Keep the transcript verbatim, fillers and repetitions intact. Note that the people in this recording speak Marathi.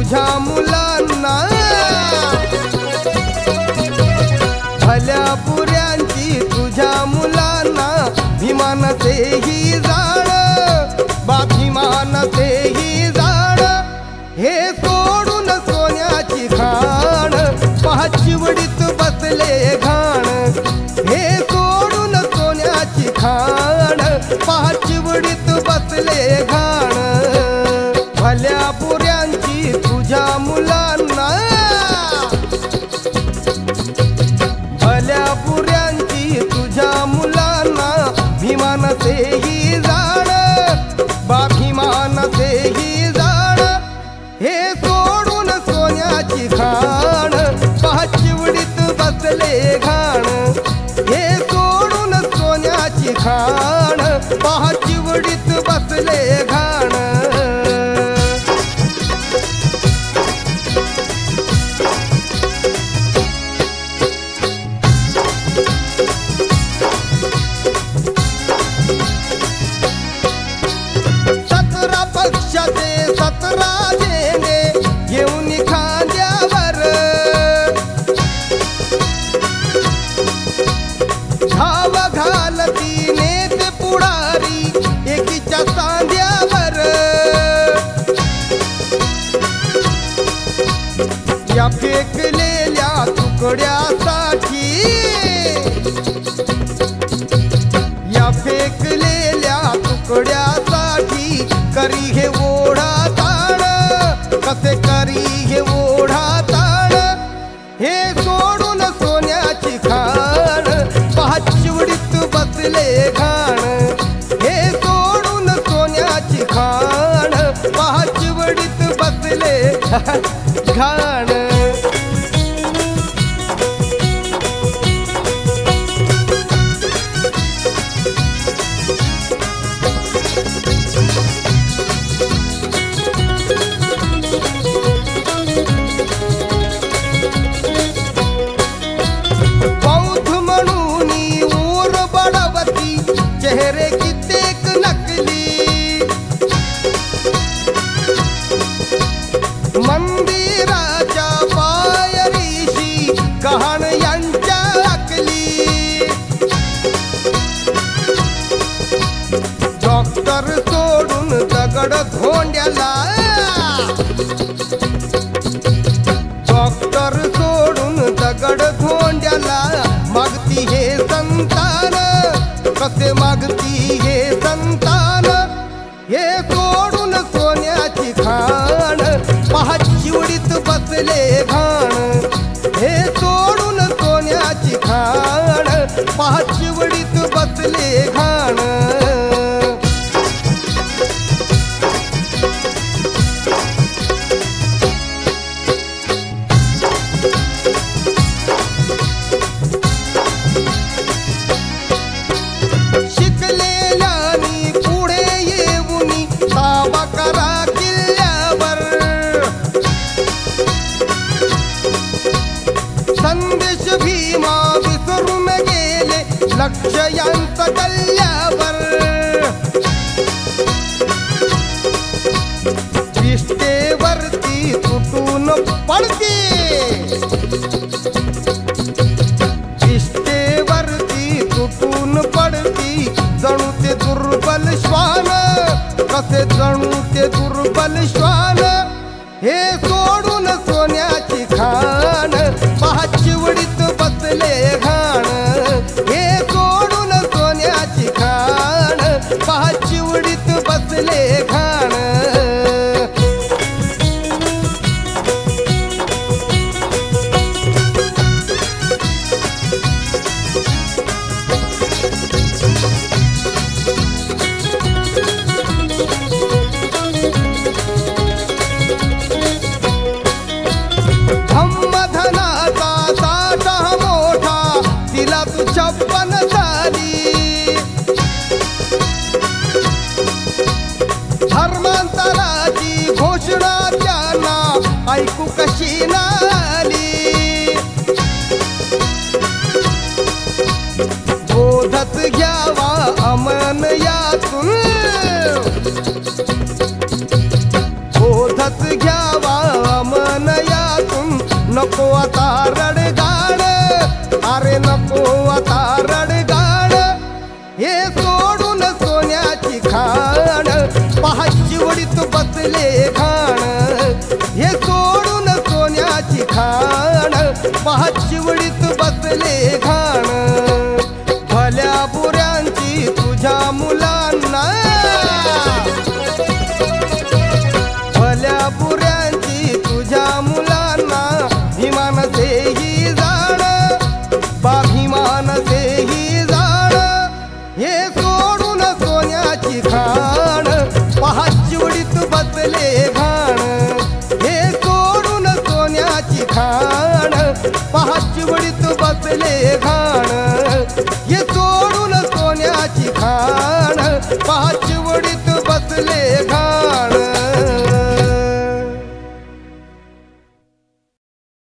तुझ्या मुलांना भल्या पुऱ्यांची तुझ्या मुलांना भीमानतेही जाण बाभिमानतेही जाण हे सोडून सोन्याची खाण पहा चिवडीत बसले घाण हे सोडून सोन्याची खाण पहा चिवडीत बसले घाण भल्या पुऱ्यांची तुझ्या मुलांना भल्या पुऱ्यांची तुझ्या मुलांना भीमानतेही जाण बाभिमानतेही जाण हे सोडून सोन्याची खाण पहा चिवडीत बसले घाण हे सोडून सोन्याची खाण पहा चिवडीत बसले घाण सतरा पक्षाचे सतरा झेंडे घेऊन खांद्यावर धाव घालती नेते पुढारी एकीच्या सांध्यावर या फेकलेल्या तुकड्यासाठी या फेकलेल्या तुकड्यासाठी करी हे ओढा ताण कसे करी हे ओढा ताण हे सोडून सोन्याची खाण पहा चिवडीत बसले घाण हे सोडून सोन्याची खाण पहा चिवडीत बसले घाण बौद्ध म्हणून ऊर बडवती चेहरे कित्येक नकली मंदिराच्या पायरीशी गहाण यांच्या अकली डॉक्टर सोडून दगड धोंड्याला डॉक्टर सोडून दगड धोंड्याला मागती हे संतान कसे मागती हे संतान हे सोडून सोन्याची खाण पहा चिवडीत बसले घाण हे सोडून सोन्याची खाण पहा चिवडीत बसले घाण शिकलेल्यानी पुढे येऊन ताबा करा किल्ल्यावर संदेश भीमा विसरून गेले लक्ष यांचं कल्ल्यावर विष्टेवरती तुटून पडते विष्टेवरती तुटून पडती जणू ते दुर्बल श्वान कसे जणू ते दुर्बल श्वान हे सोडून सोन्याची खाण पहा चिवडीत बसले घाण हे सोडून सोन्याची खाण पहा चिवडीत बसले घाण धम्मधनाचा साठा मोठा तिला तू छप्पन झाली धर्मांतराची घोषणा त्यांना ऐकू कशी नाली बोधत घ्यावा अमन यातून बोधत घ्यावा नको आता रडगाण, अरे नको आता रडगाण. हे सोडून सोन्याची खाण, पहा चिवडीत बसले घाण. हे सोडून सोन्याची खाण, पहा चिवडीत बसले घाण. भल्या बुऱ्यांची तुझ्या मुलांना, भल्या बुऱ्यांची तुझ्या मुलांना भिमान सेही जाण, बाभिमान सेही जाण. हे सोडून सोन्याची खाण.